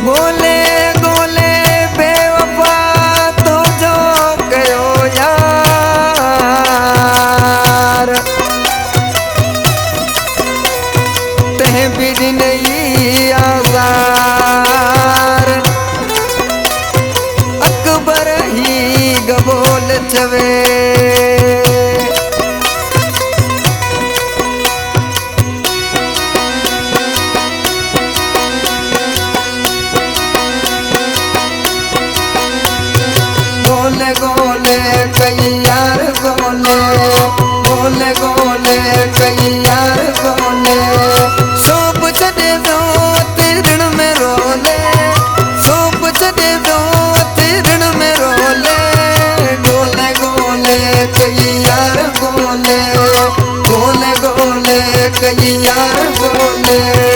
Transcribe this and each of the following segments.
गोले गोले बेवफा तो जो कयो यार तह भी नहीं आज़ार अकबर ही गबोल चवे गोले गोले कई यार गोले गोले गोले कई यार गोले सोप छॾे दो तिरण में रोले सोप छॾे दो तिरण में रोले गोले गोले कई यार गोले गोले गोले कई यार गोले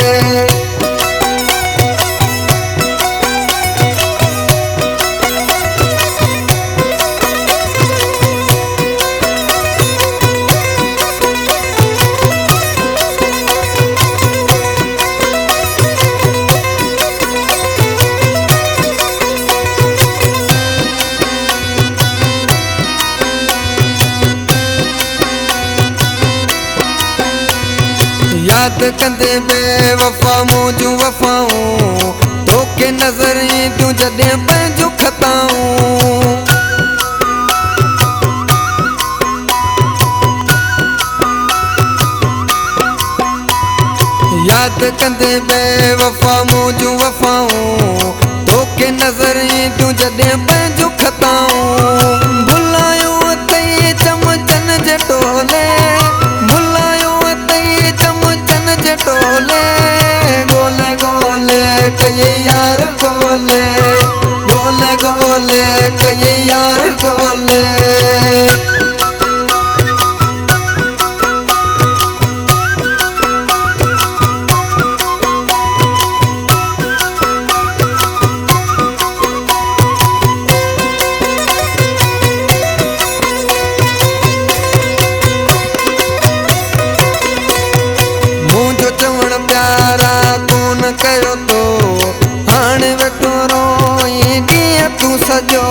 याद कंदे बेवफा मुझू वफाऊं तोखे नज़र ईंदियूं जॾहिं पंहिंजूं खताऊं याद कंदे बेवफा मुझू वफाऊं तोखे नज़र ईंदियूं जॾहिं पंहिंजूं खताऊं भुलायूं अथई चमचन जे टोले टोले गोले गोले कई यार गोले गोले गोले कई यार गोले प्यारा कोन कयो तो हाणे वेठो रोई ॾींहं तूं सॼो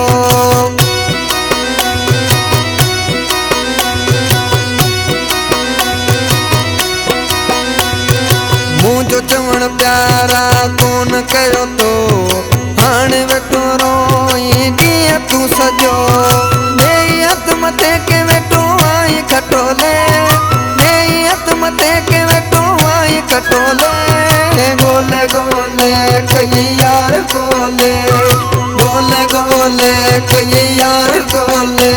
मुंहिंजो चवणु प्यारा कोन कयो तो हाणे वेठो रोई ॾींहं तूं सॼो ॾेई हथ मथे के वेठो आई खटोले ॾेई हथ मथे के वेठो आई खटोले गोले गोले कई यार गोले गोले गोले कई यार गोले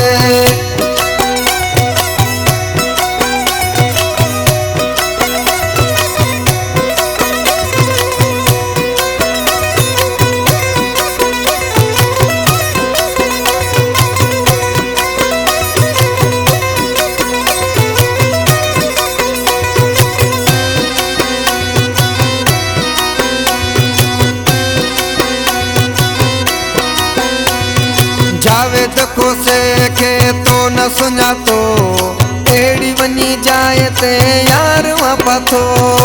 जावेद खोसे खे तो न सुञातो अहिड़ी वञी जाइ ते यार वापा थो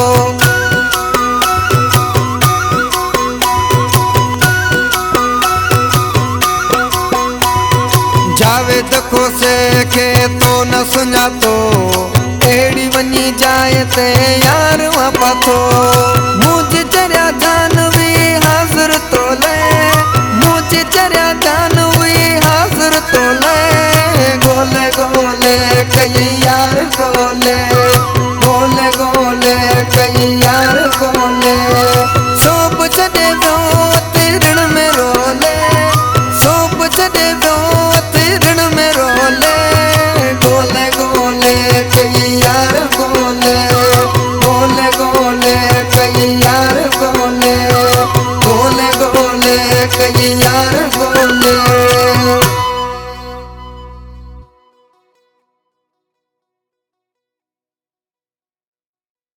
जावेद खोसे खे तो न सुञातो अहिड़ी वञी जाइ ते यार वापा थो मुंहिंजी चरिया जानवी हाज़िर तोले मुंहिंजी चरिया जानवी हाज़िर तोले गोले गोले कई यार गोले गोले गोले कई यार गोले सोप छॾे दो तिरण में रोले सोप छॾे दो तिरण में रोले गोले गोले कई यार गोले गोले गोले कई